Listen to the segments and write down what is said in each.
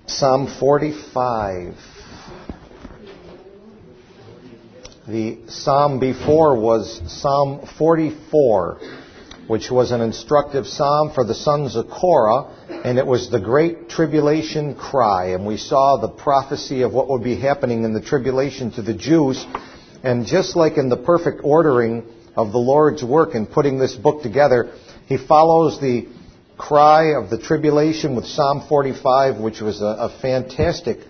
Psalm 45. The psalm before was Psalm 44, which was an instructive psalm for the sons of Korah, and it was the great tribulation cry. And we saw the prophecy of what would be happening in the tribulation to the Jews. And just like in the perfect ordering of the Lord's work in putting this book together, he follows the cry of the tribulation with Psalm 45, which was a fantastic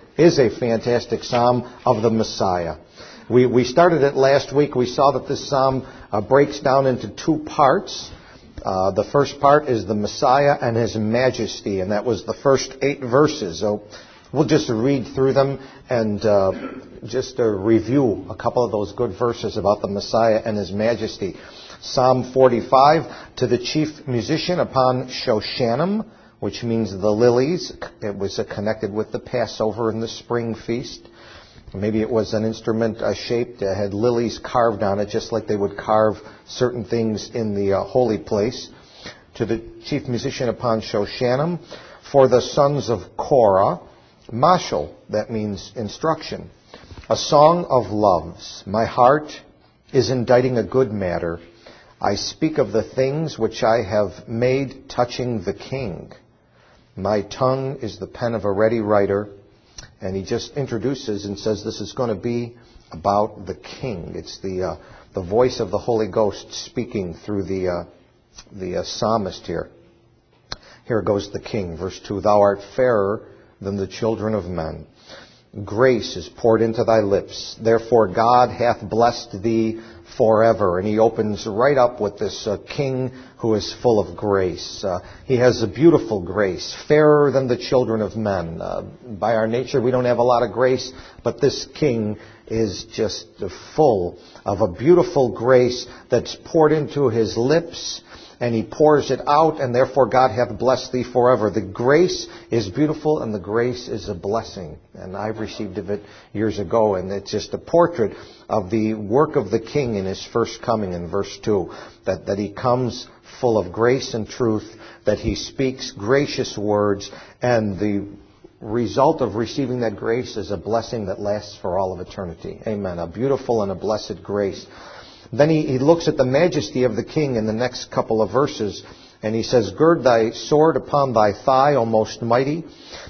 psalm of the Messiah. We started it last week. We saw that this psalm breaks down into two parts. The first part is the Messiah and His majesty, and that was the first 8 verses. So we'll just read through them and just review a couple of those good verses about the Messiah and His majesty. Psalm 45, to the chief musician upon Shoshanim, which means the lilies. It was connected with the Passover and the spring feast. Maybe it was an instrument shaped, had lilies carved on it, just like they would carve certain things in the holy place. To the chief musician upon Shoshanim, for the sons of Korah, Mashal, that means instruction. A song of loves. My heart is inditing a good matter. I speak of the things which I have made touching the king. My tongue is the pen of a ready writer. And he just introduces and says this is going to be about the king. It's the voice of the Holy Ghost speaking through the psalmist here. Here goes the king, verse 2. Thou art fairer than the children of men. Grace is poured into thy lips. Therefore God hath blessed thee forever. And he opens right up with this king who is full of grace. He has a beautiful grace, fairer than the children of men. By our nature, we don't have a lot of grace, but this king is just full of a beautiful grace that's poured into his lips, and he pours it out, and therefore God hath blessed thee forever. The grace is beautiful, and the grace is a blessing. And I've received of it years ago, and it's just a portrait of the work of the king in his first coming in verse 2. That he comes full of grace and truth, that he speaks gracious words, and the result of receiving that grace is a blessing that lasts for all of eternity. Amen. A beautiful and a blessed grace. Then he looks at the majesty of the king in the next couple of verses, and he says, gird thy sword upon thy thigh, O most mighty,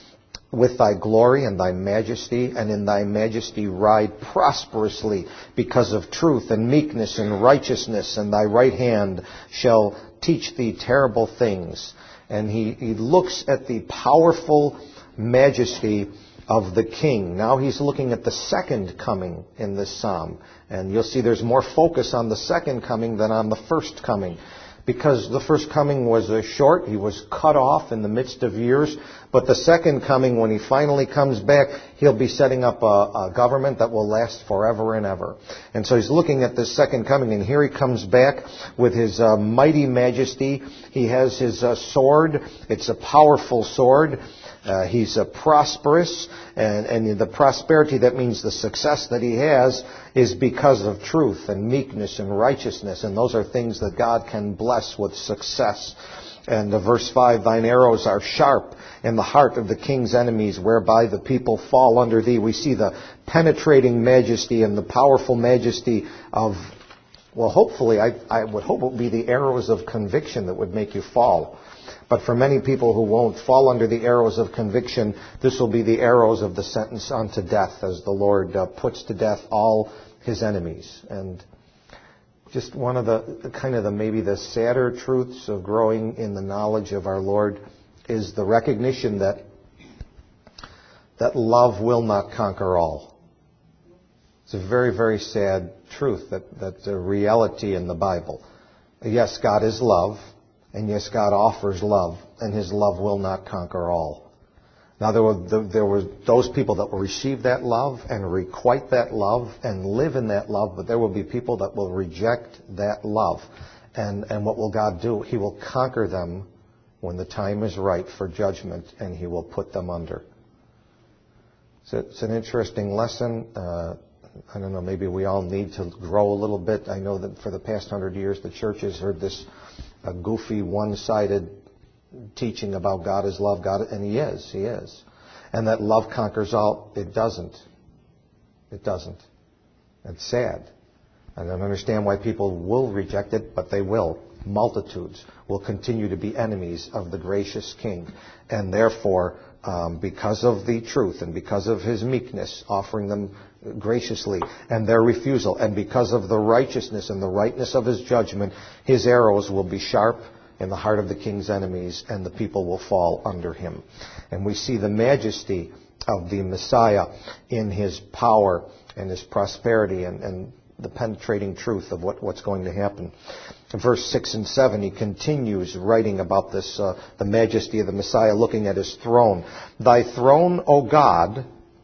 with thy glory and thy majesty, and in thy majesty ride prosperously because of truth and meekness and righteousness, and thy right hand shall teach thee terrible things. And he looks at the powerful majesty of the king. Now he's looking at the second coming in this psalm. And you'll see there's more focus on the second coming than on the first coming. Because the first coming was short, he was cut off in the midst of years. But the second coming, when he finally comes back, he'll be setting up a government that will last forever and ever. And so he's looking at this second coming, and here he comes back with his mighty majesty. He has his sword. It's a powerful sword. He's prosperous, and the prosperity, that means the success that he has, is because of truth and meekness and righteousness, and those are things that God can bless with success. And verse 5, thine arrows are sharp in the heart of the king's enemies, whereby the people fall under thee. We see the penetrating majesty and the powerful majesty of, well, hopefully, I would hope it would be the arrows of conviction that would make you fall. But for many people who won't fall under the arrows of conviction, this will be the arrows of the sentence unto death, as the Lord puts to death all his enemies. And just one of the maybe the sadder truths of growing in the knowledge of our Lord is the recognition that love will not conquer all. It's a very, very sad truth, that's a reality in the Bible. Yes, God is love. And yes, God offers love, and His love will not conquer all. Now, there were those people that will receive that love and requite that love and live in that love, but there will be people that will reject that love. And what will God do? He will conquer them when the time is right for judgment, and He will put them under. So it's an interesting lesson. I don't know, maybe we all need to grow a little bit. I know that for the past 100 years, the church has heard this goofy, one-sided teaching about God is love, and He is. and that love conquers all. It doesn't. It doesn't. It's sad. I don't understand why people will reject it, but they will. Multitudes will continue to be enemies of the gracious King. And therefore, because of the truth and because of his meekness, offering them graciously, and their refusal, and because of the righteousness and the rightness of his judgment, his arrows will be sharp in the heart of the king's enemies, and the people will fall under him. And we see the majesty of the Messiah in his power and his prosperity and the penetrating truth of what's going to happen. In verse 6 and 7, he continues writing about this, the majesty of the Messiah, looking at his throne. Thy throne, O God,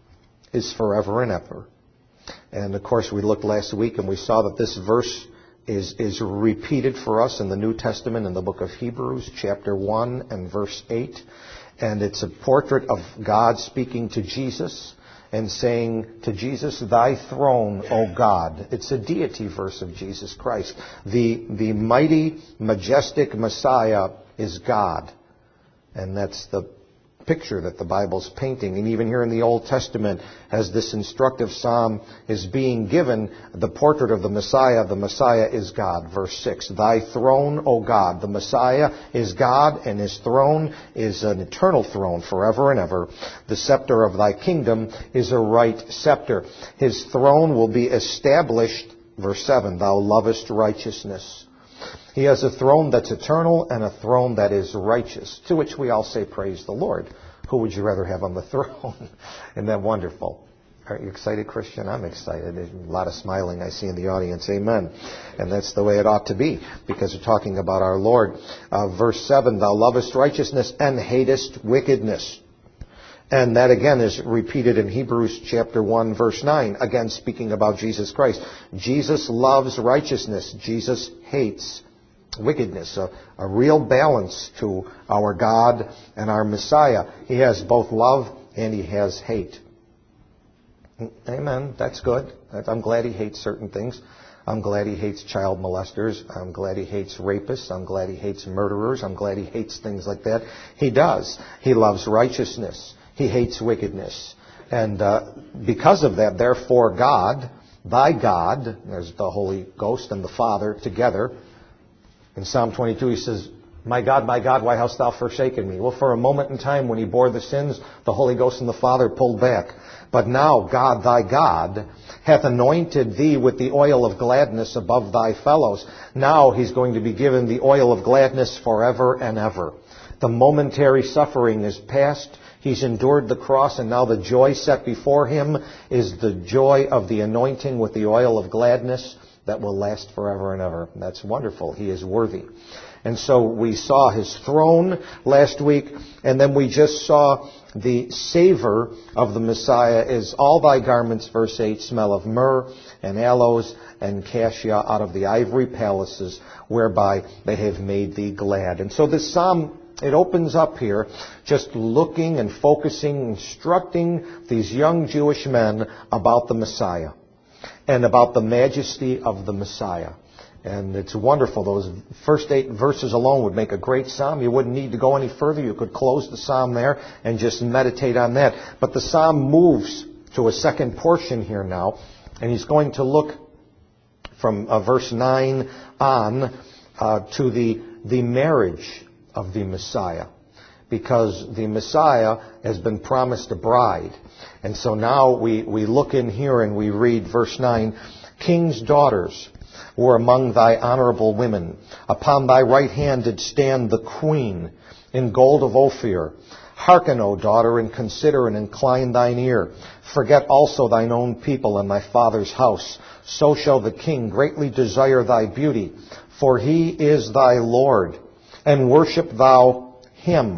is forever and ever. And of course, we looked last week and we saw that this verse is repeated for us in the New Testament in the book of Hebrews, chapter 1 and verse 8. And it's a portrait of God speaking to Jesus and saying to Jesus, thy throne, O God. It's a deity verse of Jesus Christ. The mighty, majestic Messiah is God. And that's the picture that the Bible's painting. And even here in the Old Testament, as this instructive psalm is being given, the portrait of the Messiah is God. Verse 6, thy throne, O God. The Messiah is God, and his throne is an eternal throne forever and ever. The scepter of thy kingdom is a right scepter. His throne will be established, verse 7, thou lovest righteousness. He has a throne that's eternal and a throne that is righteous, to which we all say, praise the Lord. Who would you rather have on the throne? Isn't that wonderful? Aren't you excited, Christian? I'm excited. There's a lot of smiling I see in the audience. Amen. And that's the way it ought to be, because we're talking about our Lord. Verse 7, thou lovest righteousness and hatest wickedness. And that again is repeated in Hebrews chapter 1, verse 9, again speaking about Jesus Christ. Jesus loves righteousness. Jesus hates wickedness. A real balance to our God and our Messiah. He has both love and he has hate. Amen. That's good. I'm glad he hates certain things. I'm glad he hates child molesters. I'm glad he hates rapists. I'm glad he hates murderers. I'm glad he hates things like that. He does. He loves righteousness. He hates wickedness. And because of that, therefore God, thy God, there's the Holy Ghost and the Father together. In Psalm 22 he says, my God, why hast thou forsaken me? Well, for a moment in time when he bore the sins, the Holy Ghost and the Father pulled back. But now God, thy God, hath anointed thee with the oil of gladness above thy fellows. Now he's going to be given the oil of gladness forever and ever. The momentary suffering is past. He's endured the cross, and now the joy set before him is the joy of the anointing with the oil of gladness that will last forever and ever. That's wonderful. He is worthy. And so we saw his throne last week, and then we just saw the savor of the Messiah is all thy garments, verse 8, smell of myrrh and aloes and cassia out of the ivory palaces whereby they have made thee glad. And so this psalm, it opens up here just looking and focusing, instructing these young Jewish men about the Messiah and about the majesty of the Messiah. And it's wonderful. Those first 8 verses alone would make a great psalm. You wouldn't need to go any further. You could close the psalm there and just meditate on that. But the psalm moves to a second portion here now, and he's going to look from verse 9 on to the marriage of the Messiah, because the Messiah has been promised a bride. And so now we look in here and we read verse 9, King's daughters were among thy honorable women. Upon thy right hand did stand the queen in gold of Ophir. Hearken, O daughter, and consider and incline thine ear. Forget also thine own people and thy father's house. So shall the king greatly desire thy beauty, for he is thy Lord. And worship thou him.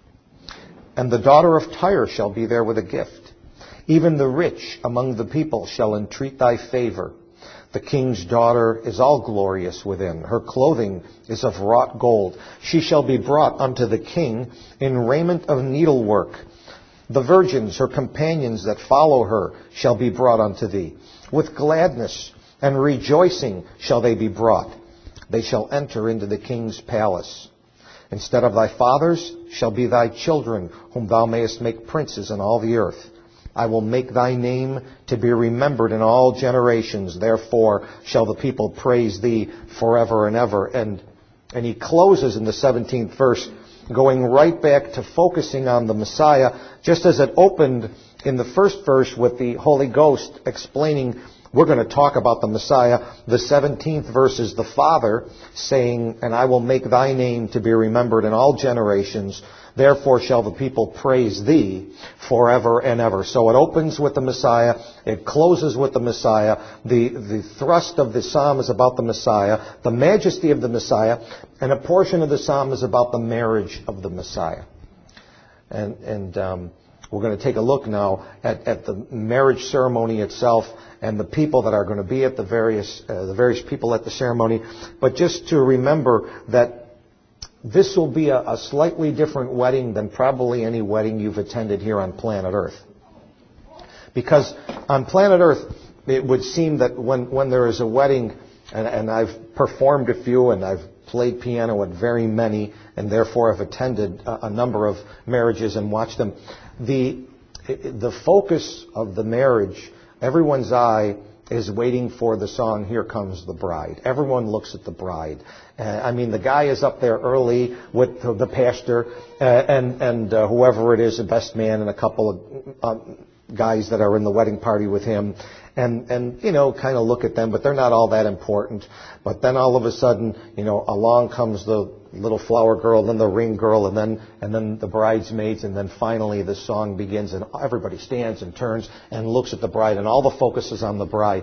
And the daughter of Tyre shall be there with a gift. Even the rich among the people shall entreat thy favor. The king's daughter is all glorious within. Her clothing is of wrought gold. She shall be brought unto the king in raiment of needlework. The virgins, her companions that follow her, shall be brought unto thee. With gladness and rejoicing shall they be brought. They shall enter into the king's palace. Instead of thy fathers shall be thy children, whom thou mayest make princes in all the earth. I will make thy name to be remembered in all generations. Therefore shall the people praise thee forever and ever. And he closes in the 17th verse, going right back to focusing on the Messiah, just as it opened in the first verse with the Holy Ghost explaining, we're going to talk about the Messiah. The 17th verse is the Father saying, and I will make thy name to be remembered in all generations. Therefore shall the people praise thee forever and ever. So it opens with the Messiah. It closes with the Messiah. The thrust of the psalm is about the Messiah, the majesty of the Messiah, and a portion of the psalm is about the marriage of the Messiah. And we're going to take a look now at the marriage ceremony itself and the people that are going to be at the various people at the ceremony. But just to remember that this will be a slightly different wedding than probably any wedding you've attended here on planet Earth. Because on planet Earth, it would seem that when there is a wedding, and I've performed a few and I've played piano at very many, and therefore have attended a number of marriages and watched them, the focus of the marriage, everyone's eye is waiting for the song, Here Comes the Bride. Everyone looks at the bride. I mean, the guy is up there early with the pastor and whoever it is, the best man, and a couple of guys that are in the wedding party with him. And you know, kind of look at them, but they're not all that important. But then all of a sudden, you know, along comes the little flower girl, then the ring girl, and then the bridesmaids, and then finally the song begins, and everybody stands and turns and looks at the bride, and all the focus is on the bride.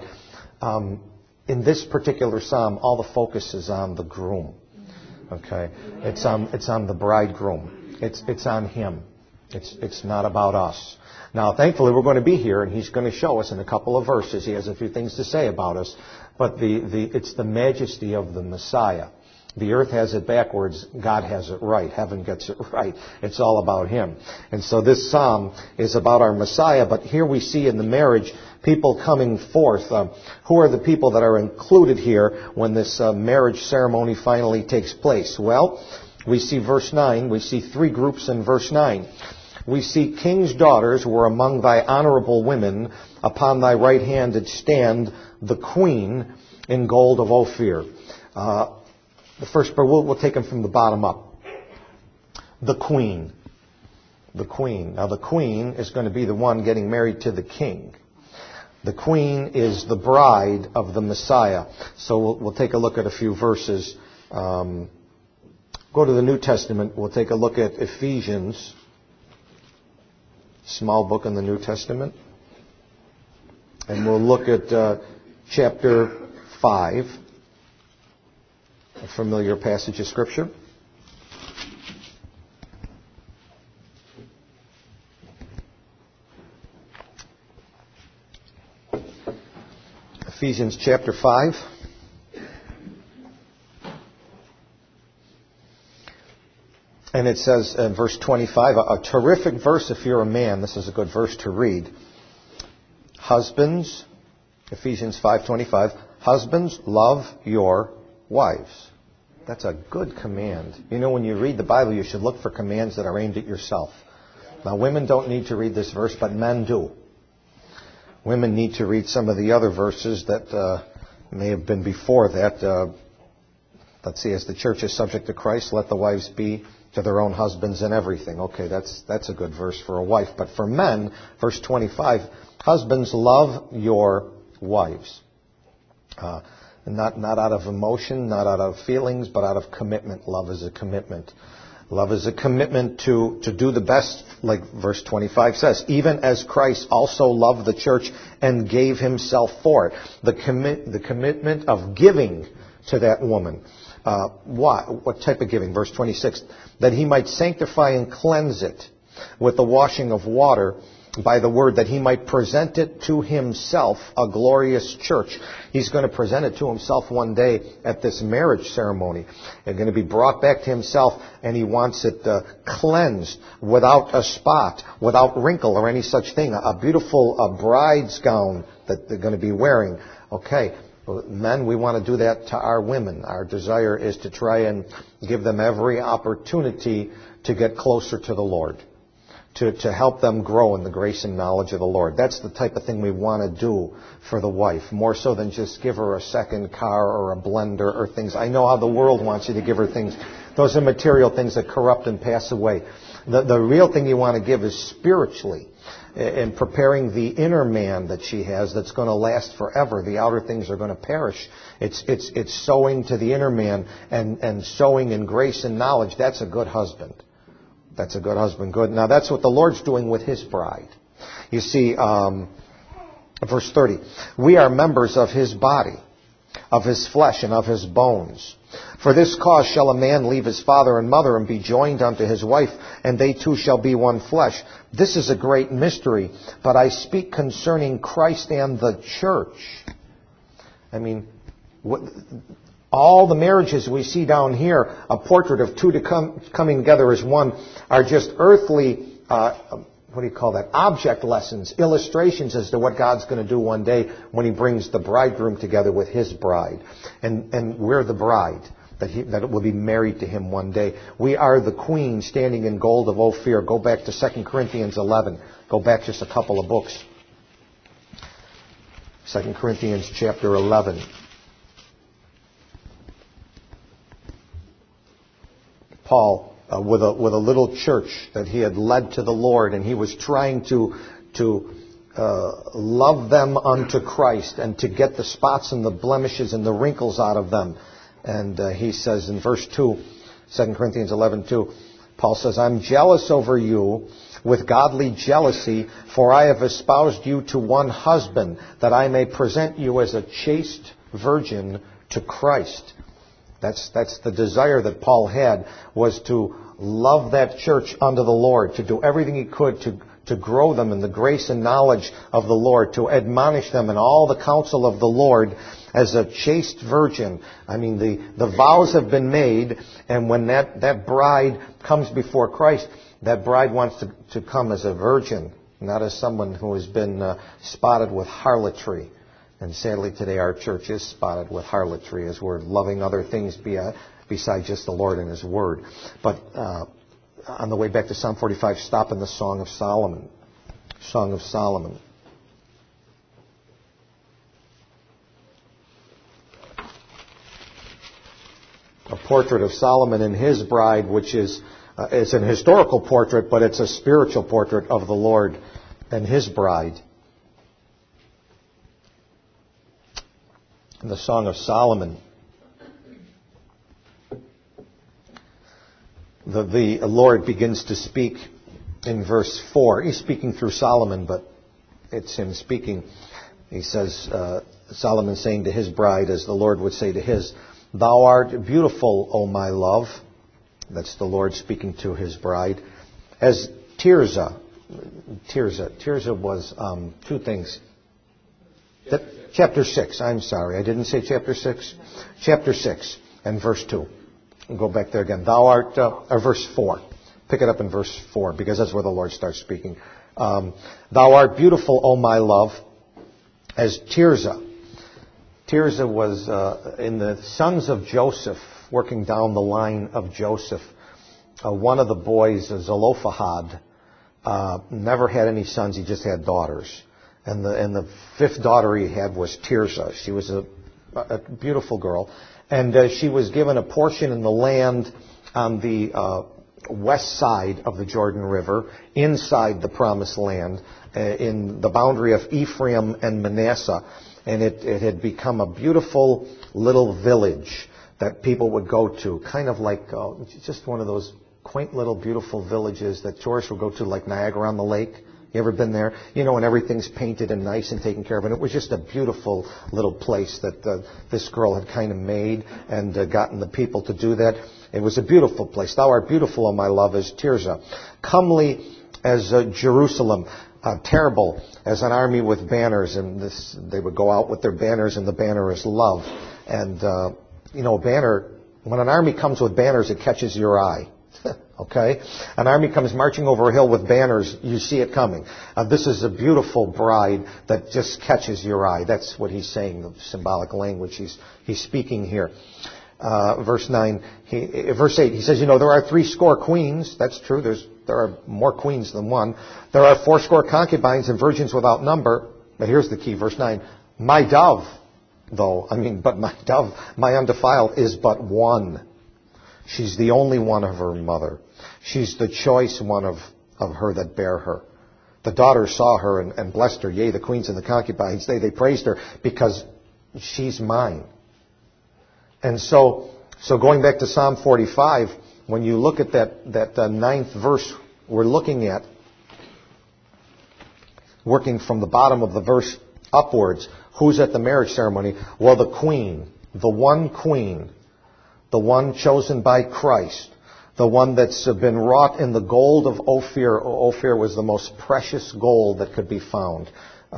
In this particular psalm, all the focus is on the groom. Okay, it's on the bridegroom. It's on him. It's not about us. Now, thankfully, we're going to be here, and he's going to show us in a couple of verses. He has a few things to say about us, but it's the majesty of the Messiah. The earth has it backwards. God has it right. Heaven gets it right. It's all about him. And so this psalm is about our Messiah, but here we see in the marriage people coming forth. Who are the people that are included here when this marriage ceremony finally takes place? Well, we see verse 9. We see three groups in verse 9. We see king's daughters were among thy honorable women. Upon thy right hand did stand the queen in gold of Ophir. The first, but we'll take them from the bottom up. The queen. The queen. Now the queen is going to be the one getting married to the king. The queen is the bride of the Messiah. So we'll take a look at a few verses. Go to the New Testament. We'll take a look at Ephesians. Small book in the New Testament. And we'll look at chapter 5. A familiar passage of Scripture. Ephesians chapter 5. And it says in verse 25, a terrific verse if you're a man. This is a good verse to read. Husbands, Ephesians 5:25, husbands, love your wives. That's a good command. You know, when you read the Bible, you should look for commands that are aimed at yourself. Now, women don't need to read this verse, but men do. Women need to read some of the other verses that may have been before that. Let's see, as the church is subject to Christ, let the wives be to their own husbands in everything. Okay, that's a good verse for a wife. But for men, verse 25, husbands, love your wives. Not out of emotion, not out of feelings, but out of commitment. Love is a commitment. Love is a commitment to do the best, like verse 25 says, even as Christ also loved the church and gave himself for it. The commitment of giving to that woman. What type of giving? Verse 26, that he might sanctify and cleanse it with the washing of water by the word, that he might present it to himself, a glorious church. He's going to present it to himself one day at this marriage ceremony. It's going to be brought back to himself, and he wants it cleansed, without a spot, without wrinkle or any such thing. A beautiful bride's gown that they're going to be wearing. Okay, Men, we want to do that to our women. Our desire is to try and give them every opportunity to get closer to the Lord, to help them grow in the grace and knowledge of the Lord. That's the type of thing we want to do for the wife, more so than just give her a second car or a blender or things. I know how the world wants you to give her things. Those are material things that corrupt and pass away. The real thing you want to give is spiritually, in preparing the inner man that she has that's going to last forever. The outer things are going to perish. It's sowing to the inner man and sowing in grace and knowledge. That's a good husband. That's a good husband. Good. Now that's what the Lord's doing with His bride. You see, verse 30, we are members of His body, of His flesh and of His bones. For this cause shall a man leave his father and mother and be joined unto his wife, and they two shall be one flesh. This is a great mystery, but I speak concerning Christ and the church. I mean, all the marriages we see down here, a portrait of two coming together as one, are just earthly, object lessons, illustrations as to what God's going to do one day when He brings the bridegroom together with His bride. And we're the bride that will be married to Him one day. We are the queen standing in gold of Ophir. Go back to 2 Corinthians 11. Go back just a couple of books. 2 Corinthians chapter 11. Paul, with a little church that he had led to the Lord, and he was trying to love them unto Christ and to get the spots and the blemishes and the wrinkles out of them. And he says in verse 2, 2 Corinthians 11:2, Paul says, I'm jealous over you with godly jealousy, for I have espoused you to one husband, that I may present you as a chaste virgin to Christ. That's the desire that Paul had, was to love that church unto the Lord, to do everything he could to grow them in the grace and knowledge of the Lord, to admonish them in all the counsel of the Lord as a chaste virgin. I mean, the vows have been made, and when that bride comes before Christ, that bride wants to come as a virgin, not as someone who has been spotted with harlotry. And sadly today our church is spotted with harlotry as we're loving other things besides just the Lord and His Word. But on the way back to Psalm 45, stop in the Song of Solomon. Song of Solomon. A portrait of Solomon and his bride, which is it's an historical portrait, but it's a spiritual portrait of the Lord and His bride. In the Song of Solomon, the Lord begins to speak in verse 4. He's speaking through Solomon, but it's Him speaking. He says, Solomon saying to his bride, as the Lord would say to his, Thou art beautiful, O my love. That's the Lord speaking to His bride. As Tirzah was two things. Chapter 6, I'm sorry, I didn't say chapter 6. Chapter 6 and verse 2. We'll go back there again. Thou art, or verse 4. Pick it up in verse 4, because that's where the Lord starts speaking. Thou art beautiful, O my love, as Tirzah. Tirzah was in the sons of Joseph, working down the line of Joseph. One of the boys, Zelophehad, never had any sons, he just had daughters. And the fifth daughter he had was Tirzah. She was a beautiful girl. And she was given a portion in the land on the west side of the Jordan River, inside the Promised Land, in the boundary of Ephraim and Manasseh. And it had become a beautiful little village that people would go to, kind of like just one of those quaint little beautiful villages that tourists would go to, like Niagara on the Lake. You ever been there? You know, and everything's painted and nice and taken care of. And it was just a beautiful little place that this girl had kind of made and gotten the people to do that. It was a beautiful place. Thou art beautiful, O my love, as Tirzah. Comely as Jerusalem. Terrible as an army with banners. And they would go out with their banners, and the banner is love. And, a banner, when an army comes with banners, it catches your eye. Okay? An army comes marching over a hill with banners. You see it coming. This is a beautiful bride that just catches your eye. That's what he's saying, the symbolic language he's speaking here. Verse 8, he says, there are 70 queens. That's true. There are more queens than one. There are 80 concubines and virgins without number. But here's the key, verse 9. My dove, but my dove, my undefiled, is but one. She's the only one of her mother. She's the choice one of her that bare her. The daughters saw her and blessed her. Yea, the queens and the concubines, they praised her because she's mine. And so going back to Psalm 45, when you look at that 9th verse we're looking at, working from the bottom of the verse upwards, who's at the marriage ceremony? Well, the queen, the one chosen by Christ, the one that's been wrought in the gold of Ophir. Ophir was the most precious gold that could be found.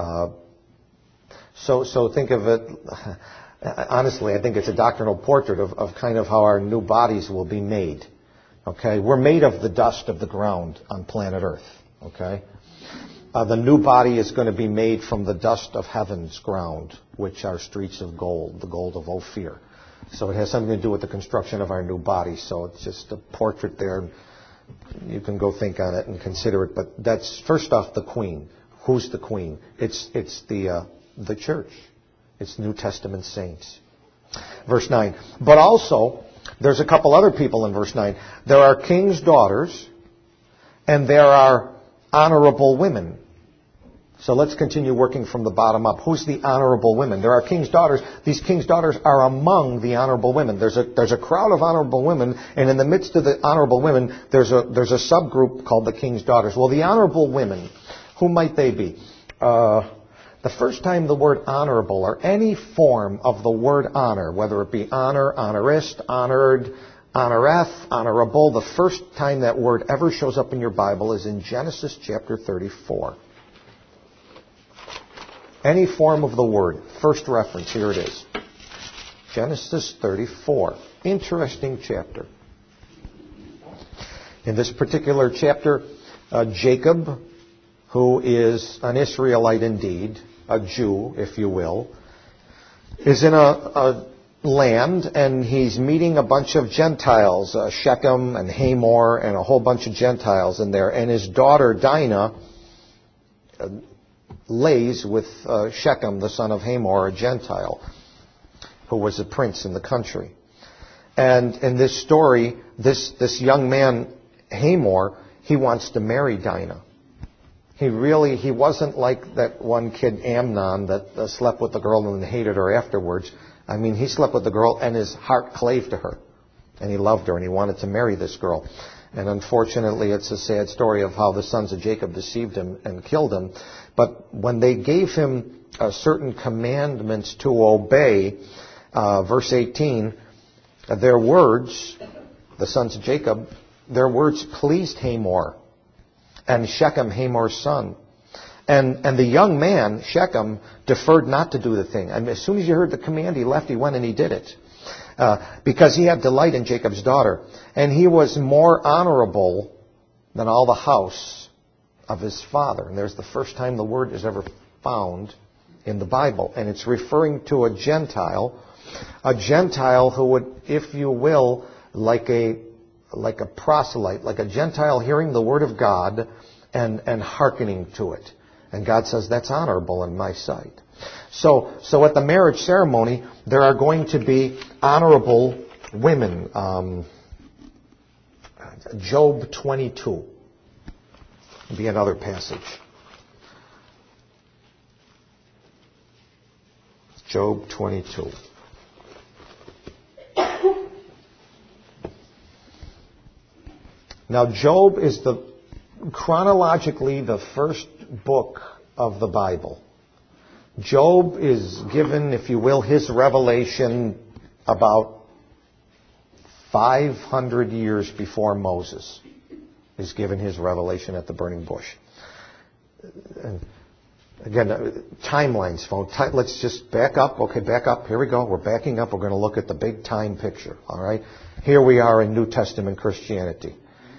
So think of it, honestly, I think it's a doctrinal portrait of kind of how our new bodies will be made. Okay? We're made of the dust of the ground on planet Earth. Okay? The new body is going to be made from the dust of heaven's ground, which are streets of gold, the gold of Ophir. So it has something to do with the construction of our new body. So it's just a portrait there. You can go think on it and consider it. But that's, first off, the queen. Who's the queen? It's the church. It's New Testament saints. Verse 9. But also, there's a couple other people in verse 9. There are king's daughters, and there are honorable women. So let's continue working from the bottom up. Who's the honorable women? There are king's daughters. These king's daughters are among the honorable women. There's a crowd of honorable women, and in the midst of the honorable women, there's a subgroup called the king's daughters. Well, the honorable women, who might they be? The first time the word honorable, or any form of the word honor, whether it be honor, honorist, honored, honoreth, honorable, the first time that word ever shows up in your Bible is in Genesis chapter 34. Any form of the word. First reference, here it is. Genesis 34. Interesting chapter. In this particular chapter, Jacob, who is an Israelite indeed, a Jew, if you will, is in a land, and he's meeting a bunch of Gentiles, Shechem and Hamor and a whole bunch of Gentiles in there. And his daughter Dinah lays with Shechem, the son of Hamor, a Gentile, who was a prince in the country. And in this story, this young man, Hamor, he wants to marry Dinah. He wasn't like that one kid, Amnon, that slept with the girl and hated her afterwards. I mean, he slept with the girl and his heart clave to her. And he loved her and he wanted to marry this girl. And unfortunately, it's a sad story of how the sons of Jacob deceived him and killed him. But when they gave him certain commandments to obey, verse 18, their words, the sons of Jacob, their words pleased Hamor and Shechem, Hamor's son. And the young man, Shechem, deferred not to do the thing. I mean, as soon as he heard the command, he left, he went and he did it. Because he had delight in Jacob's daughter. And he was more honorable than all the house of his father. And there's the first time the word is ever found in the Bible. And it's referring to a Gentile who would, if you will, like a proselyte, like a Gentile hearing the word of God and hearkening to it. And God says, that's honorable in my sight. So at the marriage ceremony, there are going to be honorable women. Job 22 would be another passage. Job 22. Now, Job is chronologically the first book of the Bible. Job is given, if you will, his revelation about 500 years before Moses is given his revelation at the burning bush. And again, timelines, folks. Let's just back up. Okay, back up. Here we go. We're backing up. We're going to look at the big time picture. All right. Here we are in New Testament Christianity.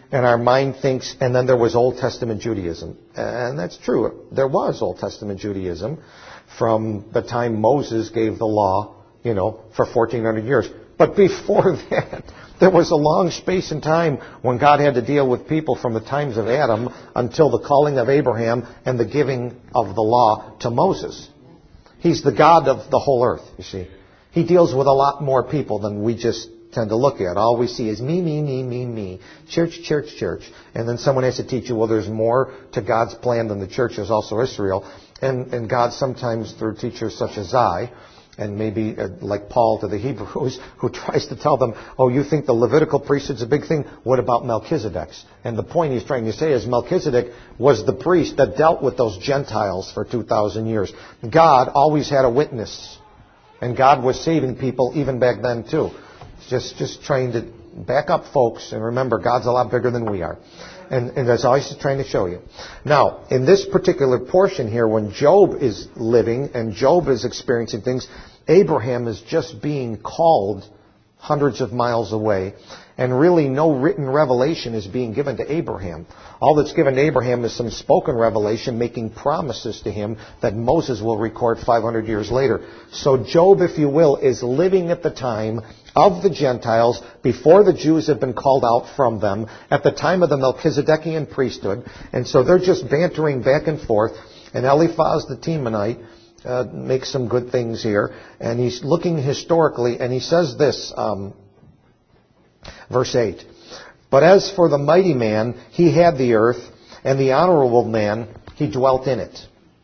and our mind thinks, and then there was Old Testament Judaism. And that's true. There was Old Testament Judaism from the time Moses gave the law, for 1,400 years. But before that, there was a long space in time when God had to deal with people from the times of Adam until the calling of Abraham and the giving of the law to Moses. He's the God of the whole earth, you see. He deals with a lot more people than we just tend to look at. All we see is me, me, me, me, me. Church, church, church. And then someone has to teach you, well, there's more to God's plan than the church. There's also Israel. And God sometimes, through teachers such as I, and maybe like Paul to the Hebrews, who tries to tell them, oh, you think the Levitical priesthood's a big thing? What about Melchizedek's? And the point he's trying to say is Melchizedek was the priest that dealt with those Gentiles for 2,000 years. God always had a witness. And God was saving people even back then, too. Just trying to back up, folks, and remember, God's a lot bigger than we are. And that's all he's trying to show you. Now, in this particular portion here, when Job is living and Job is experiencing things, Abraham is just being called hundreds of miles away. And really no written revelation is being given to Abraham. All that's given to Abraham is some spoken revelation making promises to him that Moses will record 500 years later. So Job, if you will, is living at the time of the Gentiles before the Jews have been called out from them, at the time of the Melchizedekian priesthood. And so they're just bantering back and forth. And Eliphaz the Temanite makes some good things here. And he's looking historically, and he says this, verse 8. But as for the mighty man, he had the earth, and the honorable man, he dwelt in it.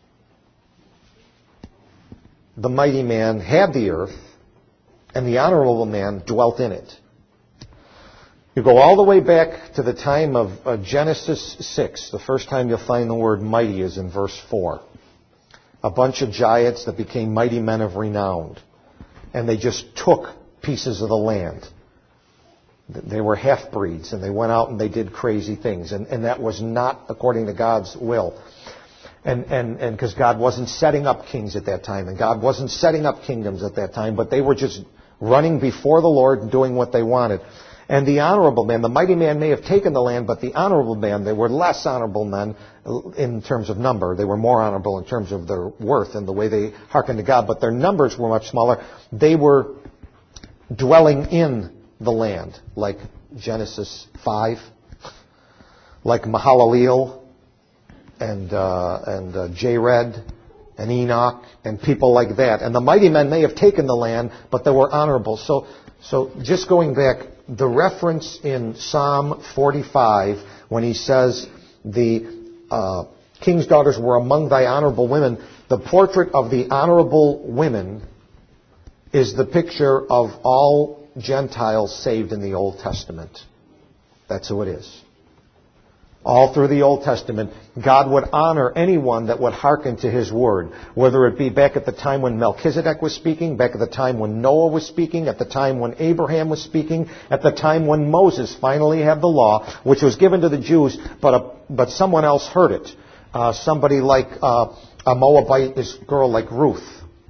The mighty man had the earth, and the honorable man dwelt in it. You go all the way back to the time of Genesis 6. The first time you'll find the word mighty is in verse 4. A bunch of giants that became mighty men of renown. And they just took pieces of the land. They were half-breeds, and they went out and they did crazy things. And that was not according to God's will. And because God wasn't setting up kings at that time, and God wasn't setting up kingdoms at that time, but they were just running before the Lord and doing what they wanted. And the honorable man, the mighty man may have taken the land, but the honorable man, they were less honorable men in terms of number. They were more honorable in terms of their worth and the way they hearkened to God, but their numbers were much smaller. They were dwelling in the land, like Genesis 5, like Mahalaleel and Jared and Enoch and people like that. And the mighty men may have taken the land, but they were honorable. So just going back, the reference in Psalm 45, when he says the king's daughters were among thy honorable women, the portrait of the honorable women is the picture of all Gentiles saved in the Old Testament. That's who it is. All through the Old Testament, God would honor anyone that would hearken to His word, whether it be back at the time when Melchizedek was speaking, back at the time when Noah was speaking, at the time when Abraham was speaking, at the time when Moses finally had the law, which was given to the Jews, but someone else heard it. Somebody like a Moabite girl like Ruth,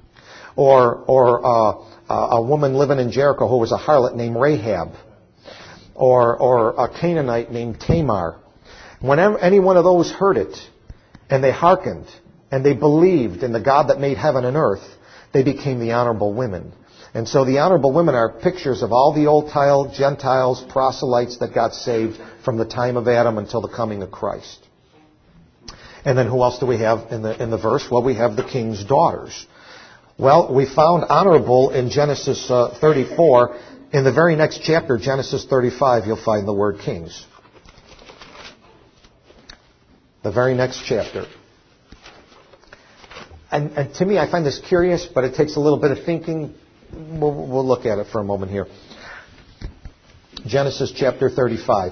or a woman living in Jericho who was a harlot named Rahab, or a Canaanite named Tamar. Whenever any one of those heard it, and they hearkened, and they believed in the God that made heaven and earth, they became the honorable women. And so the honorable women are pictures of all the old Gentiles, proselytes that got saved from the time of Adam until the coming of Christ. And then who else do we have in the verse? Well, we have the king's daughters. Well, we found honorable in Genesis 34. In the very next chapter, Genesis 35, you'll find the word kings. The very next chapter. And to me, I find this curious, but it takes a little bit of thinking. We'll look at it for a moment here. Genesis chapter 35.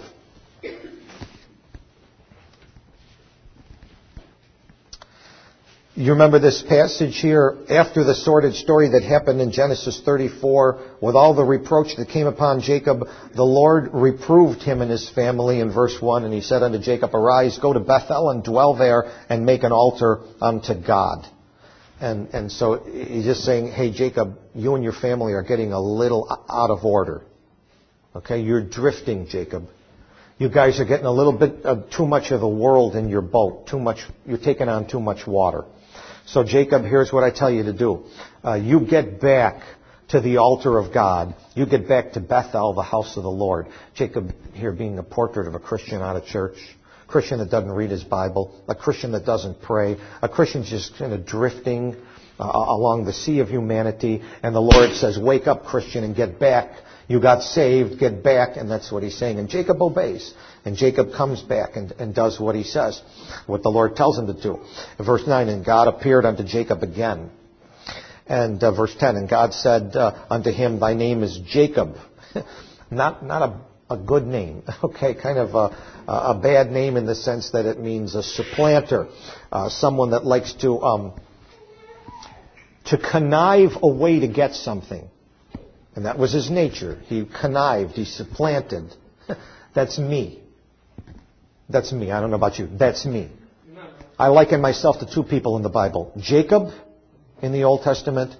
You remember this passage here after the sordid story that happened in Genesis 34 with all the reproach that came upon Jacob. The Lord reproved him and his family in verse 1, and He said unto Jacob, Arise, go to Bethel and dwell there and make an altar unto God. And so He's just saying, hey Jacob, you and your family are getting a little out of order. Okay, you're drifting, Jacob. You guys are getting a little bit too much of the world in your boat. You're taking on too much water. So Jacob, here's what I tell you to do. You get back to the altar of God. You get back to Bethel, the house of the Lord. Jacob here being a portrait of a Christian out of church. A Christian that doesn't read his Bible. A Christian that doesn't pray. A Christian just kind of drifting along the sea of humanity. And the Lord says, wake up, Christian, and get back. You got saved, get back. And that's what he's saying. And Jacob obeys. And Jacob comes back and does what he says, what the Lord tells him to do. In verse 9, and God appeared unto Jacob again. And verse 10, and God said unto him, thy name is Jacob. Not a good name, okay, kind of a bad name in the sense that it means a supplanter, someone that likes to connive a way to get something. And that was his nature. He connived, he supplanted. That's me. That's me. I don't know about you. That's me. I liken myself to two people in the Bible. Jacob in the Old Testament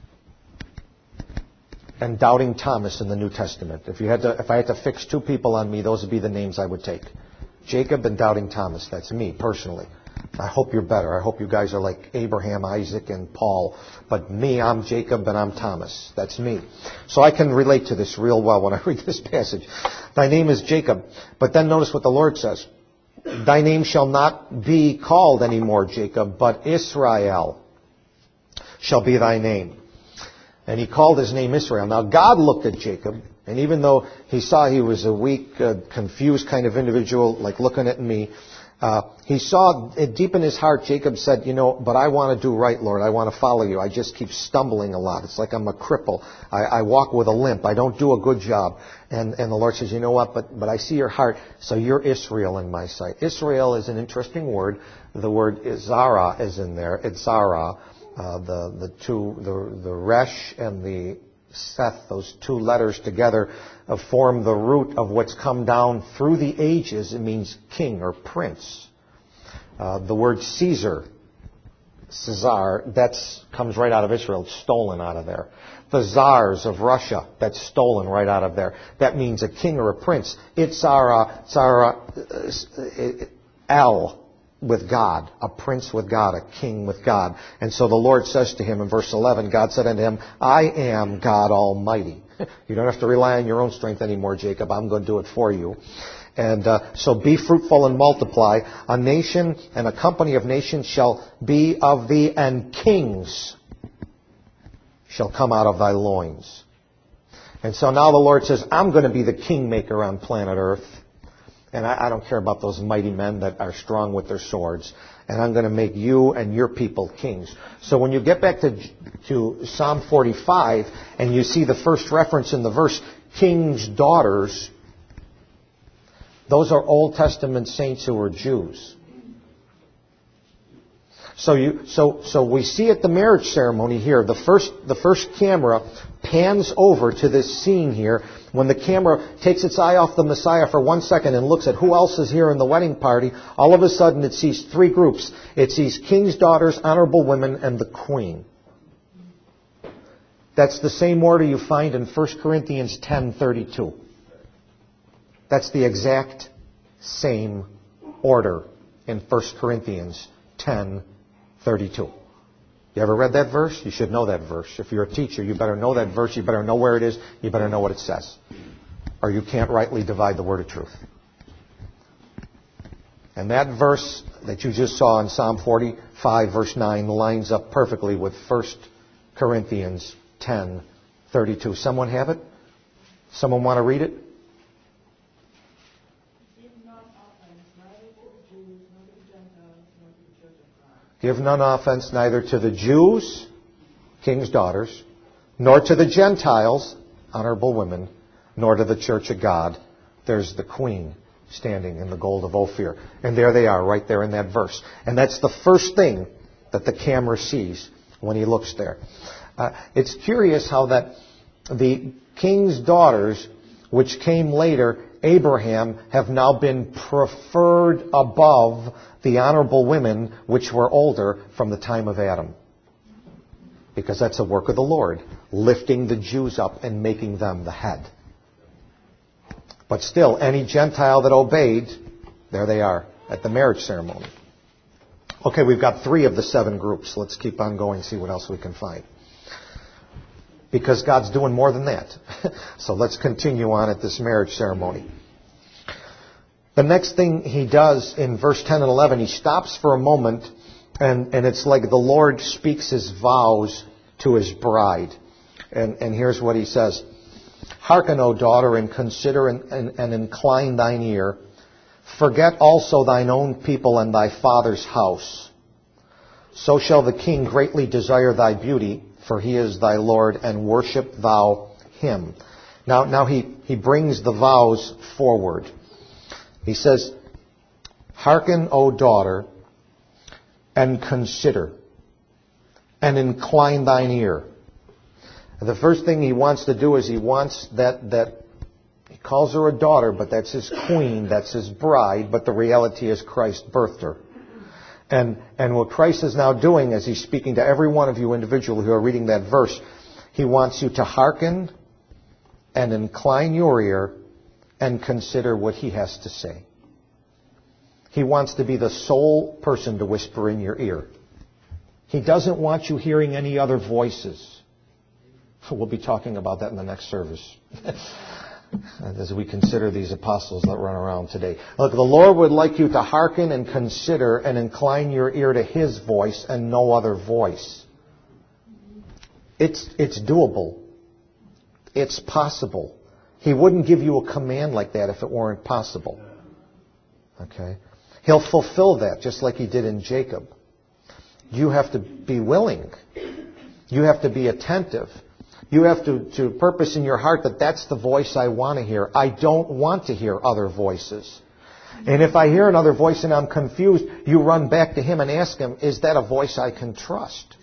and Doubting Thomas in the New Testament. If I had to fix two people on me, those would be the names I would take. Jacob and Doubting Thomas. That's me, personally. I hope you're better. I hope you guys are like Abraham, Isaac, and Paul. But me, I'm Jacob and I'm Thomas. That's me. So I can relate to this real well when I read this passage. Thy name is Jacob. But then notice what the Lord says. Thy name shall not be called anymore Jacob, but Israel shall be thy name. And he called his name Israel. Now God looked at Jacob, and even though he saw he was a weak, confused kind of individual, like looking at me, he saw it deep in his heart. Jacob said, but I want to do right, Lord. I want to follow you. I just keep stumbling a lot. It's like I'm a cripple. I walk with a limp. I don't do a good job. And the Lord says, you know what? But I see your heart. So you're Israel in my sight. Israel is an interesting word. The word Zara is in there. It's Zara. The Resh and the Seth, those two letters together form the root of what's come down through the ages. It means king or prince. The word Caesar, that comes right out of Israel. It's stolen out of there. The czars of Russia, that's stolen right out of there. That means a king or a prince. It's El with God, a prince with God, a king with God. And so the Lord says to him in verse 11, God said unto him, I am God Almighty. You don't have to rely on your own strength anymore, Jacob. I'm going to do it for you. And so be fruitful and multiply. A nation and a company of nations shall be of thee, and kings shall come out of thy loins. And so now the Lord says, I'm going to be the kingmaker on planet Earth. And I don't care about those mighty men that are strong with their swords. And I'm going to make you and your people kings. So when you get back to Psalm 45 and you see the first reference in the verse, king's daughters, those are Old Testament saints who were Jews. So we see at the marriage ceremony here, the first camera pans over to this scene here. When the camera takes its eye off the Messiah for 1 second and looks at who else is here in the wedding party, all of a sudden it sees three groups. It sees king's daughters, honorable women, and the queen. That's the same order you find in 1 Corinthians 10:32. That's the exact same order in 1 Corinthians 10:32. You ever read that verse? You should know that verse. If you're a teacher, you better know that verse. You better know where it is. You better know what it says. Or you can't rightly divide the word of truth. And that verse that you just saw in Psalm 45, verse 9, lines up perfectly with 1 Corinthians 10:32. Someone have it? Someone want to read it? Give none offense neither to the Jews, king's daughters, nor to the Gentiles, honorable women, nor to the church of God. There's the queen standing in the gold of Ophir. And there they are, right there in that verse. And that's the first thing that the camera sees when he looks there. It's curious how that the king's daughters, which came later, Abraham, have now been preferred above the honorable women which were older from the time of Adam. Because that's a work of the Lord, lifting the Jews up and making them the head. But still, any Gentile that obeyed, there they are at the marriage ceremony. Okay, we've got 3 of the 7 groups. Let's keep on going, see what else we can find. Because God's doing more than that. So let's continue on at this marriage ceremony. The next thing he does in verse 10 and 11, he stops for a moment, and it's like the Lord speaks his vows to his bride. And here's what he says. Hearken, O daughter, and consider and incline thine ear. Forget also thine own people and thy father's house. So shall the king greatly desire thy beauty, for he is thy Lord, and worship thou him. Now he brings the vows forward. He says, Hearken, O daughter, and consider, and incline thine ear. The first thing he wants to do is he wants that he calls her a daughter, but that's his queen, that's his bride, but the reality is Christ birthed her. And what Christ is now doing as he's speaking to every one of you individually who are reading that verse, he wants you to hearken and incline your ear and consider what he has to say. He wants to be the sole person to whisper in your ear. He doesn't want you hearing any other voices. We'll be talking about that in the next service as we consider these apostles that run around today. Look, the Lord would like you to hearken and consider and incline your ear to his voice and no other voice. It's doable. It's possible. He wouldn't give you a command like that if it weren't possible. Okay? He'll fulfill that just like he did in Jacob. You have to be willing. You have to be attentive. You have to purpose in your heart that that's the voice I want to hear. I don't want to hear other voices. And if I hear another voice and I'm confused, you run back to him and ask him, is that a voice I can trust?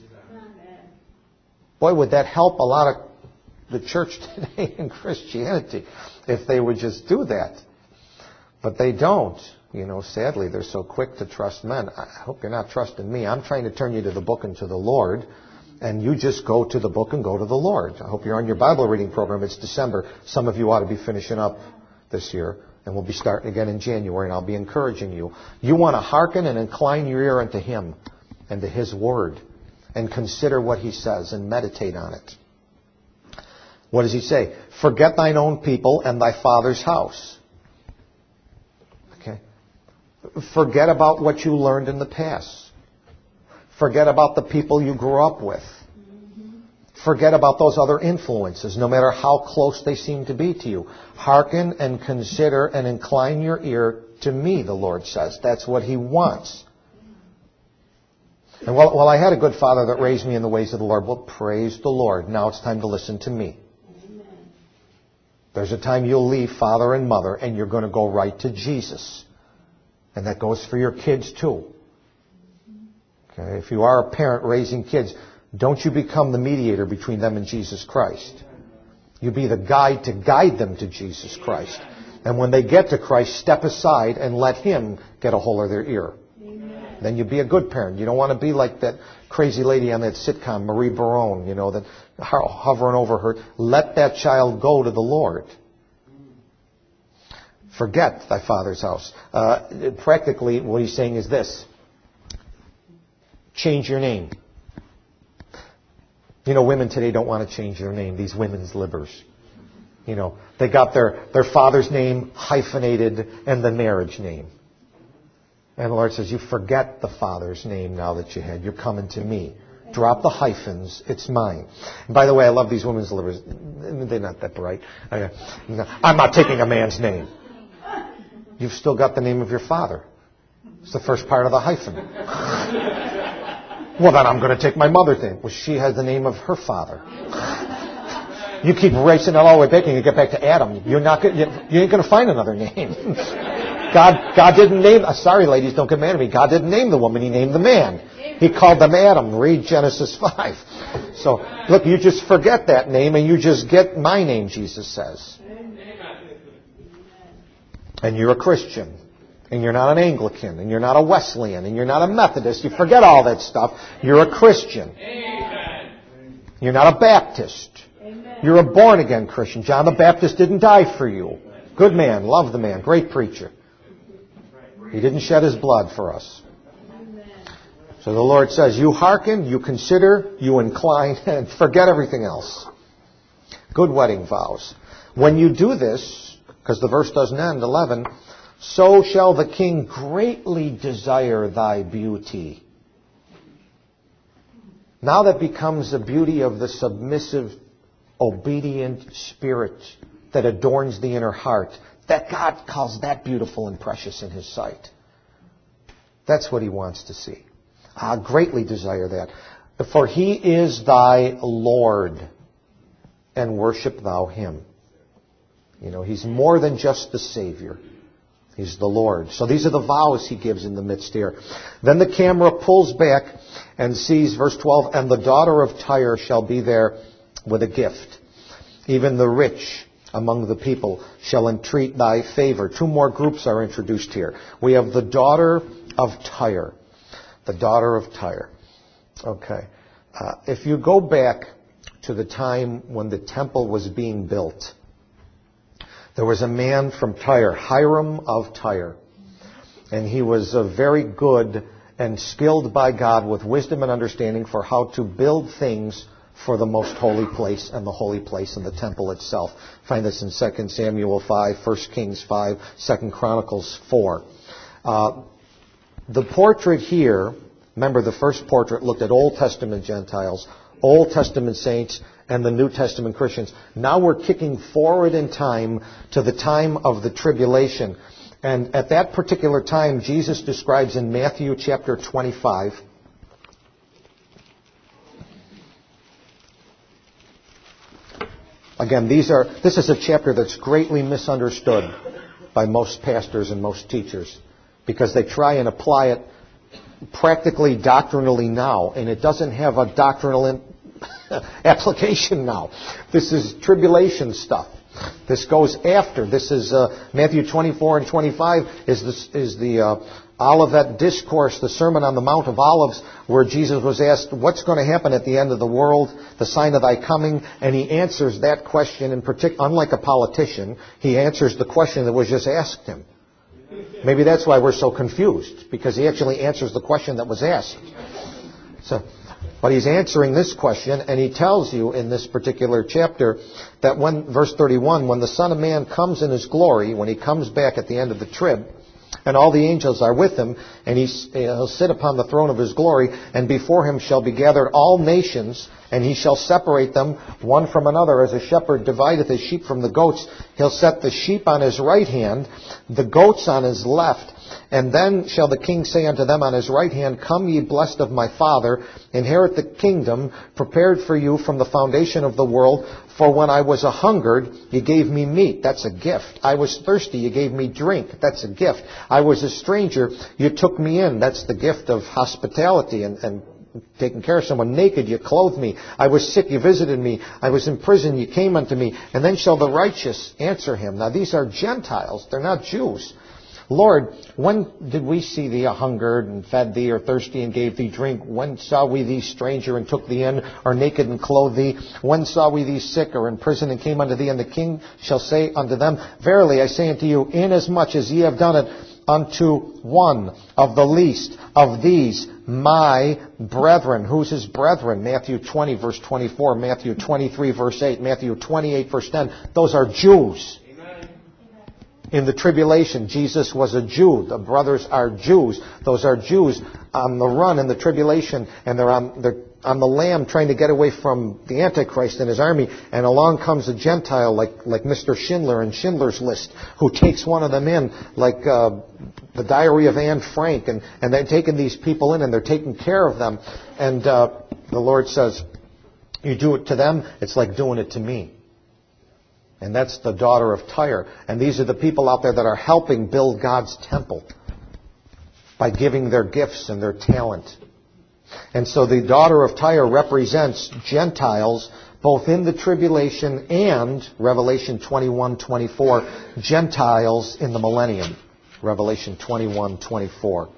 Boy, would that help a lot of the church today in Christianity if they would just do that. But they don't. You know, sadly, they're so quick to trust men. I hope you're not trusting me. I'm trying to turn you to the book and to the Lord. And you just go to the book and go to the Lord. I hope you're on your Bible reading program. It's December. Some of you ought to be finishing up this year. And we'll be starting again in January. And I'll be encouraging you. You want to hearken and incline your ear unto him and to his word. And consider what he says and meditate on it. What does he say? Forget thine own people and thy father's house. Okay? Forget about what you learned in the past. Forget about the people you grew up with. Forget about those other influences, no matter how close they seem to be to you. Hearken and consider and incline your ear to me, the Lord says. That's what he wants. And well, I had a good father that raised me in the ways of the Lord. Well, praise the Lord. Now it's time to listen to me. There's a time you'll leave father and mother and you're going to go right to Jesus. And that goes for your kids too. Okay, if you are a parent raising kids, don't you become the mediator between them and Jesus Christ. You be the guide to guide them to Jesus Christ. And when they get to Christ, step aside and let him get a hold of their ear. Amen. Then you be a good parent. You don't want to be like that crazy lady on that sitcom, Marie Barone, that hovering over her. Let that child go to the Lord. Forget thy father's house. Practically, what he's saying is this. Change your name. Women today don't want to change their name. These women's livers. They got their father's name hyphenated and the marriage name. And the Lord says, you forget the father's name now that you had. You're coming to me. Drop the hyphens. It's mine. And by the way, I love these women's livers. They're not that bright. I'm not taking a man's name. You've still got the name of your father. It's the first part of the hyphen. Well, then I'm going to take my mother's name. Well, she has the name of her father. You keep racing it all the way back and you get back to Adam. You ain't going to find another name. God didn't name... sorry, ladies, don't get mad at me. God didn't name the woman. He named the man. He called them Adam. Read Genesis 5. So, look, you just forget that name and you just get my name, Jesus says. And you're a Christian. And you're not an Anglican, and you're not a Wesleyan, and you're not a Methodist. You forget all that stuff. You're a Christian. Amen. You're not a Baptist. Amen. You're a born-again Christian. John the Baptist didn't die for you. Good man, love the man, great preacher. He didn't shed his blood for us. So the Lord says, you hearken, you consider, you incline, and forget everything else. Good wedding vows. When you do this, because the verse doesn't end, 11, so shall the king greatly desire thy beauty. Now that becomes the beauty of the submissive, obedient spirit that adorns the inner heart, that God calls that beautiful and precious in His sight. That's what He wants to see. I greatly desire that. For He is thy Lord, and worship thou Him. You know, He's more than just the Savior. He's the Lord. So these are the vows He gives in the midst here. Then the camera pulls back and sees, verse 12, and the daughter of Tyre shall be there with a gift. Even the rich among the people shall entreat thy favor. Two more groups are introduced here. We have the daughter of Tyre. The daughter of Tyre. Okay. If you go back to the time when the temple was being built, there was a man from Tyre, Hiram of Tyre. And he was very good and skilled by God with wisdom and understanding for how to build things for the most holy place and the holy place in the temple itself. Find this in 2 Samuel 5, 1 Kings 5, 2 Chronicles 4. The portrait here, remember the first portrait looked at Old Testament Gentiles, Old Testament saints, and the New Testament Christians. Now we're kicking forward in time to the time of the tribulation. And at that particular time, Jesus describes in Matthew chapter 25, again, this is a chapter that's greatly misunderstood by most pastors and most teachers because they try and apply it practically doctrinally now, and it doesn't have a doctrinal application now. This is tribulation stuff. This goes after. This is Matthew 24 and 25 is the Olivet Discourse, the Sermon on the Mount of Olives, where Jesus was asked, what's going to happen at the end of the world, the sign of thy coming? And He answers that question in particular. Unlike a politician, He answers the question that was just asked Him. Maybe that's why we're so confused, because He actually answers the question that was asked. But He's answering this question, and He tells you in this particular chapter that when, verse 31, when the Son of Man comes in His glory, when He comes back at the end of the trib, and all the angels are with Him, and He'll sit upon the throne of His glory, and before Him shall be gathered all nations, and He shall separate them one from another, as a shepherd divideth his sheep from the goats. He'll set the sheep on His right hand, the goats on His left. And then shall the king say unto them on His right hand, come ye blessed of my Father, inherit the kingdom prepared for you from the foundation of the world. For when I was a-hungered, ye gave me meat. That's a gift. I was thirsty, ye gave me drink. That's a gift. I was a stranger, you took me in. That's the gift of hospitality and taking care of someone. Naked, you clothed me. I was sick, you visited me. I was in prison, you came unto me. And then shall the righteous answer Him. Now these are Gentiles, they're not Jews. Lord, when did we see thee a-hungered and fed thee, or thirsty and gave thee drink? When saw we thee stranger and took thee in, or naked and clothed thee? When saw we thee sick or in prison and came unto thee? And the king shall say unto them, verily I say unto you, inasmuch as ye have done it unto one of the least of these my brethren. Who's His brethren? Matthew 20 verse 24, Matthew 23 verse 8, Matthew 28 verse 10. Those are Jews. In the tribulation, Jesus was a Jew. The brothers are Jews. Those are Jews on the run in the tribulation, and they're on the lam trying to get away from the Antichrist and his army. And along comes a Gentile like Mr. Schindler in Schindler's List, who takes one of them in, like the Diary of Anne Frank, and they're taking these people in and they're taking care of them. And the Lord says, you do it to them, it's like doing it to me. And that's the daughter of Tyre. And these are the people out there that are helping build God's temple by giving their gifts and their talent. And so the daughter of Tyre represents Gentiles both in the tribulation and, Revelation 21:24, Gentiles in the millennium. Revelation 21:24.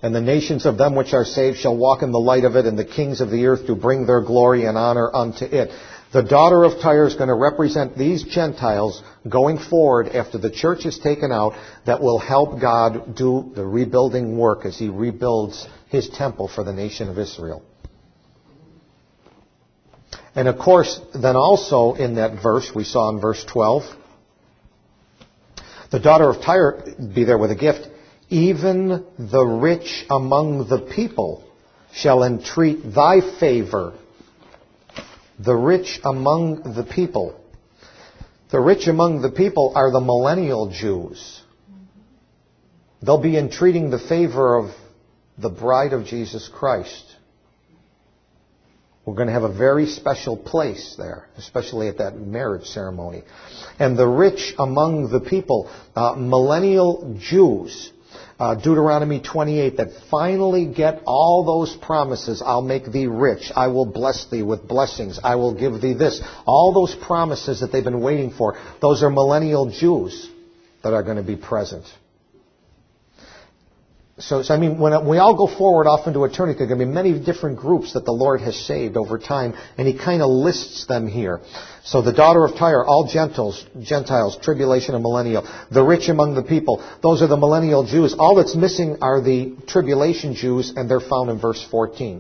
And the nations of them which are saved shall walk in the light of it, and the kings of the earth do bring their glory and honor unto it. The daughter of Tyre is going to represent these Gentiles going forward after the church is taken out that will help God do the rebuilding work as He rebuilds His temple for the nation of Israel. And of course, then also in that verse, we saw in verse 12, the daughter of Tyre be there with a gift. Even the rich among the people shall entreat thy favor. The rich among the people. The rich among the people are the millennial Jews. They'll be entreating the favor of the bride of Jesus Christ. We're going to have a very special place there, especially at that marriage ceremony. And the rich among the people, millennial Jews, Deuteronomy 28, that finally get all those promises. I'll make thee rich. I will bless thee with blessings. I will give thee this. All those promises that they've been waiting for, those are millennial Jews that are going to be present. So I mean, when we all go forward off into eternity, there are going to be many different groups that the Lord has saved over time, and He kind of lists them here. So the daughter of Tyre, all Gentiles, tribulation and millennial. The rich among the people, those are the millennial Jews. All that's missing are the tribulation Jews, and they're found in verse 14.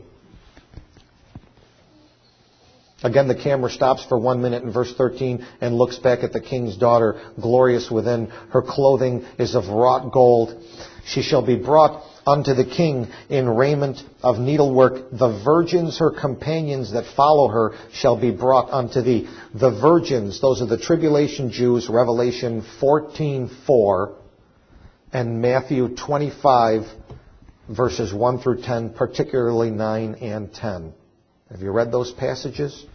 Again, the camera stops for 1 minute in verse 13 and looks back at the king's daughter, glorious within. Her clothing is of wrought gold. She shall be brought unto the king in raiment of needlework. The virgins, her companions that follow her, shall be brought unto thee. The virgins, those are the tribulation Jews, Revelation 14:4, and Matthew 25, verses 1 through 10, particularly 9 and 10. Have you read those passages?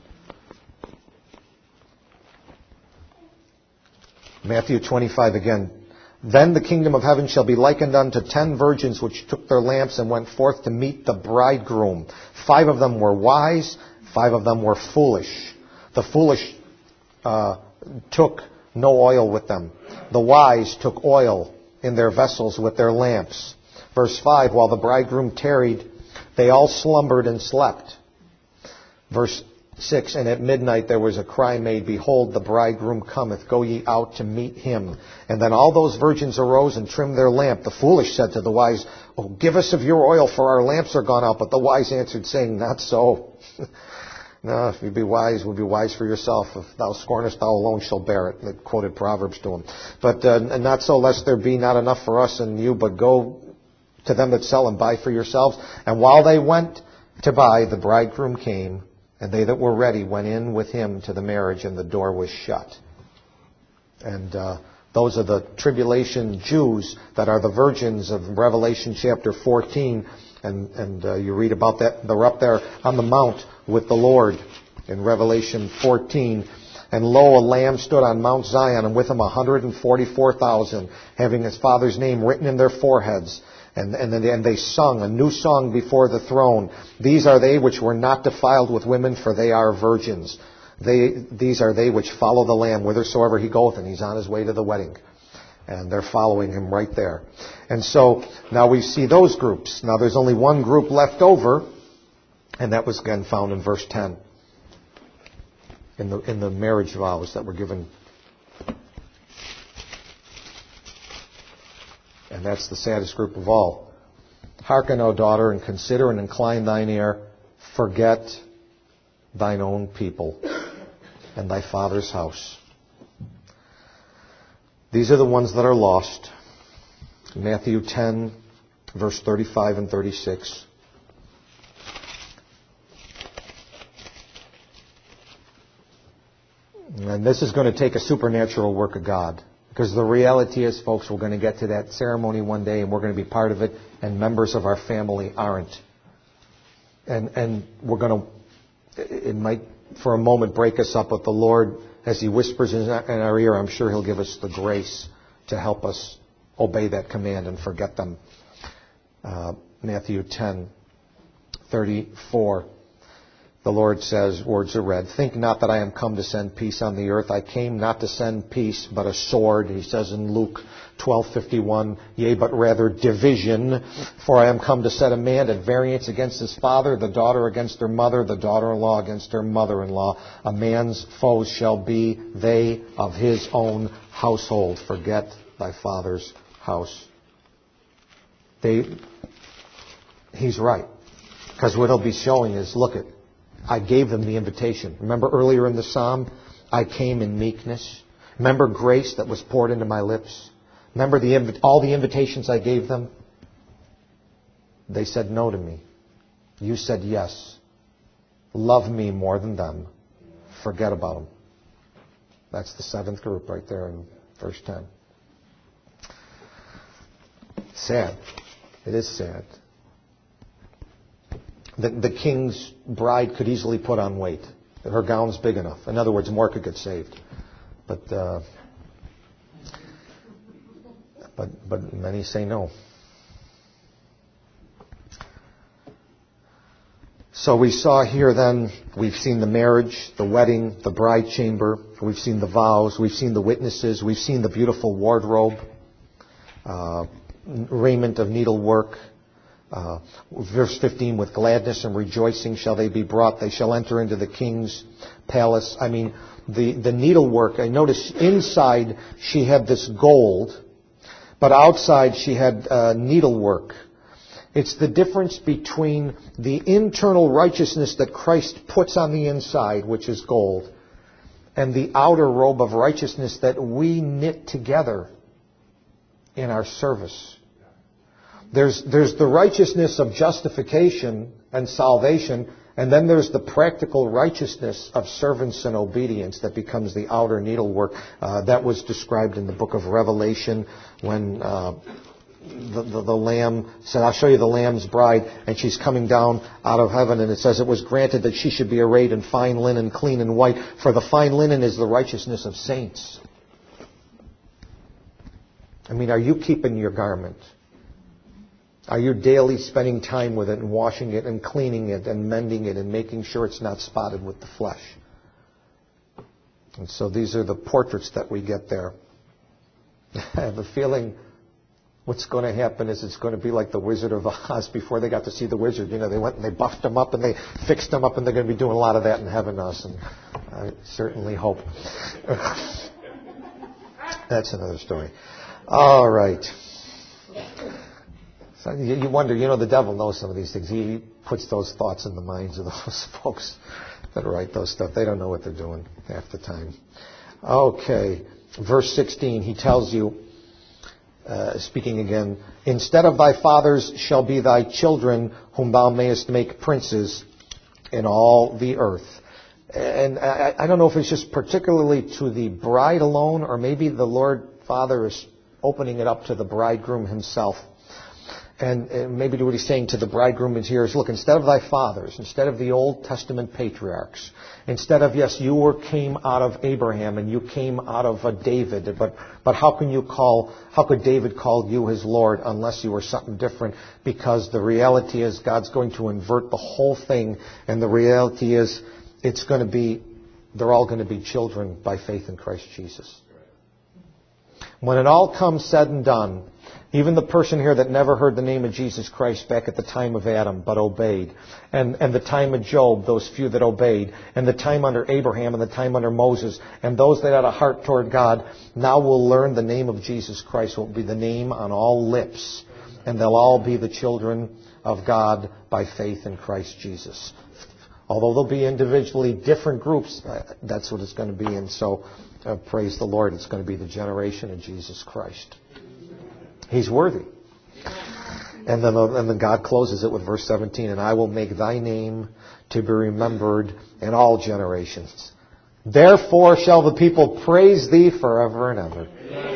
Matthew 25 again. Then the kingdom of heaven shall be likened unto 10 virgins which took their lamps and went forth to meet the bridegroom. 5 of them were wise, 5 of them were foolish. The foolish took no oil with them. The wise took oil in their vessels with their lamps. Verse 5, while the bridegroom tarried, they all slumbered and slept. Verse 6, and at midnight there was a cry made, behold, the bridegroom cometh, go ye out to meet him. And then all those virgins arose and trimmed their lamp. The foolish said to the wise, oh, give us of your oil, for our lamps are gone out. But the wise answered, saying, not so. No, if you be wise, will be wise for yourself. If thou scornest, thou alone shalt bear it. They quoted Proverbs to him. But not so, lest there be not enough for us and you, but go to them that sell and buy for yourselves. And while they went to buy, the bridegroom came, and they that were ready went in with him to the marriage, and the door was shut. And those are the tribulation Jews that are the virgins of Revelation chapter 14. And you read about that. They're up there on the mount with the Lord in Revelation 14. And lo, a lamb stood on Mount Zion, and with him 144,000, having his Father's name written in their foreheads. And they sung a new song before the throne. These are they which were not defiled with women, for they are virgins. These are they which follow the Lamb whithersoever he goeth, and he's on his way to the wedding. And they're following him right there. And so now we see those groups. Now there's only one group left over, and that was again found in verse 10. In the marriage vows that were given. And that's the saddest group of all. Hearken, O daughter, and consider and incline thine ear. Forget thine own people and thy father's house. These are the ones that are lost. Matthew 10, verse 35 and 36. And this is going to take a supernatural work of God. Because the reality is, folks, we're going to get to that ceremony one day and we're going to be part of it, and members of our family aren't. And we're going to, it might for a moment break us up, but the Lord, as He whispers in our ear, I'm sure He'll give us the grace to help us obey that command and forget them. Matthew 10, 34. the Lord says, words are read, think not that I am come to send peace on the earth. I came not to send peace, but a sword. He says in Luke 12:51, yea, but rather division. For I am come to set a man at variance against his father, the daughter against her mother, the daughter-in-law against her mother-in-law. A man's foes shall be they of his own household. Forget thy father's house. He's right. Because what he'll be showing is, look it, I gave them the invitation. Remember earlier in the psalm, I came in meekness. Remember grace that was poured into my lips. Remember all the invitations I gave them? They said no to me. You said yes. Love me more than them. Forget about them. That's the seventh group right there in verse 10. Sad. It is sad. The king's bride could easily put on weight. Her gown's big enough. In other words, more could get saved. But many say no. So we saw here then, we've seen the marriage, the wedding, the bride chamber. We've seen the vows. We've seen the witnesses. We've seen the beautiful wardrobe, raiment of needlework. Verse 15, with gladness and rejoicing shall they be brought. They shall enter into the king's palace. I mean, the needlework, I noticed inside she had this gold, but outside she had needlework. It's the difference between the internal righteousness that Christ puts on the inside, which is gold, and the outer robe of righteousness that we knit together in our service. There's the righteousness of justification and salvation, and then there's the practical righteousness of servants and obedience that becomes the outer needlework. That was described in the book of Revelation when the Lamb said, I'll show you the Lamb's bride, and she's coming down out of heaven, and it says it was granted that she should be arrayed in fine linen, clean and white, for the fine linen is the righteousness of saints. I mean, are you keeping your garment? Are you daily spending time with it and washing it and cleaning it and mending it and making sure it's not spotted with the flesh? And so these are the portraits that we get there. I have a feeling what's going to happen is it's going to be like the Wizard of Oz before they got to see the wizard. You know, they went and they buffed him up and they fixed him up, and they're going to be doing a lot of that in heaven, us. And I certainly hope. That's another story. All right. So you wonder, the devil knows some of these things. He puts those thoughts in the minds of those folks that write those stuff. They don't know what they're doing half the time. Okay, verse 16, he tells you, speaking again, instead of thy fathers shall be thy children, whom thou mayest make princes in all the earth. And I don't know if it's just particularly to the bride alone, or maybe the Lord Father is opening it up to the bridegroom himself. And maybe what he's saying to the bridegroom is here is, look, instead of thy fathers, instead of the Old Testament patriarchs, instead of, yes, you came out of Abraham and you came out of David, but how could David call you his Lord unless you were something different? Because the reality is God's going to invert the whole thing, and the reality is they're all going to be children by faith in Christ Jesus. When it all comes said and done, even the person here that never heard the name of Jesus Christ back at the time of Adam but obeyed, and the time of Job, those few that obeyed, and the time under Abraham and the time under Moses, and those that had a heart toward God, now will learn the name of Jesus Christ will be the name on all lips, and they'll all be the children of God by faith in Christ Jesus. Although they'll be individually different groups, that's what it's going to be. And so, praise the Lord, it's going to be the generation of Jesus Christ. He's worthy. And then God closes it with verse 17, and I will make thy name to be remembered in all generations. Therefore shall the people praise thee forever and ever.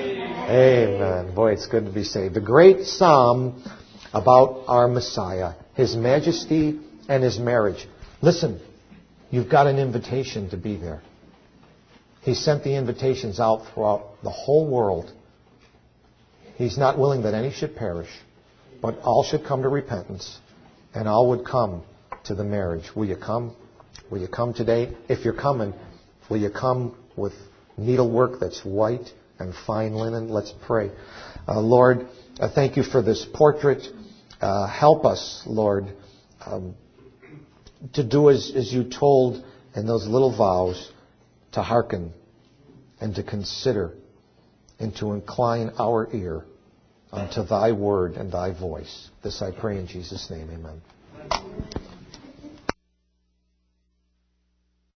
Amen. Boy, it's good to be saved. A great psalm about our Messiah, His majesty and His marriage. Listen, you've got an invitation to be there. He sent the invitations out throughout the whole world. He's not willing that any should perish, but all should come to repentance, and all would come to the marriage. Will you come? Will you come today? If you're coming, will you come with needlework that's white and fine linen? Let's pray. Lord, thank you for this portrait. Help us, Lord, to do as you told in those little vows, to hearken and to consider and to incline our ear unto thy word and thy voice. This I pray in Jesus' name. Amen.